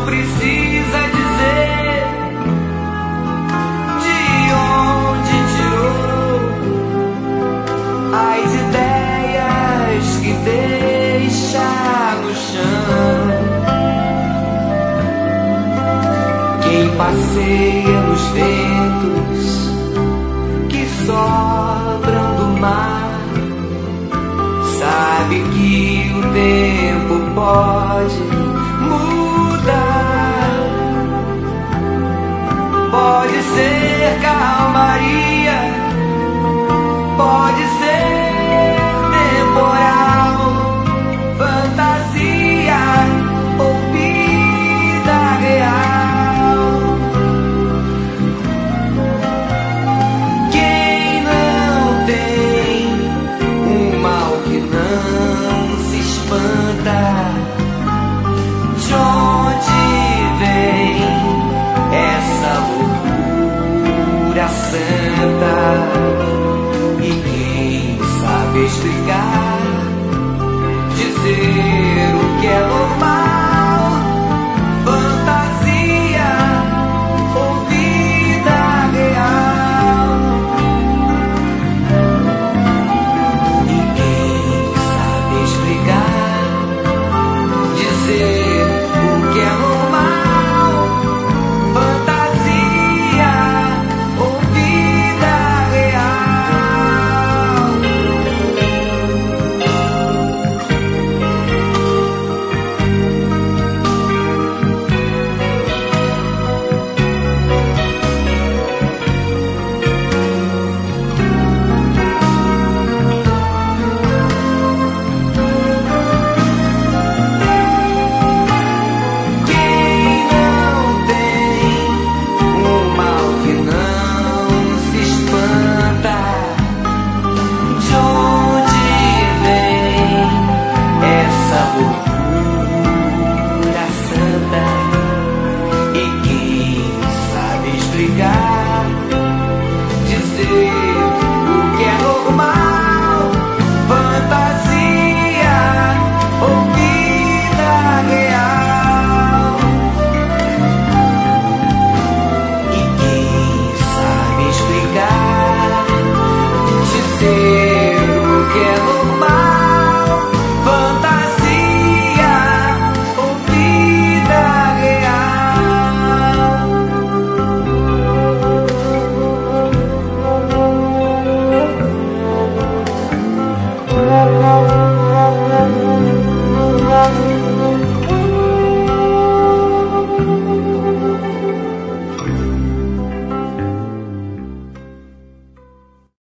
precisa dizer de onde tirou as ideias que deixa no chão. Quem passeia nos ventos que sopram do mar sabe que o tempo pode mudar. Pode ser calmaria, pode ser temporal, fantasia ou vida real. Quem não tem um mal que não se espanta, John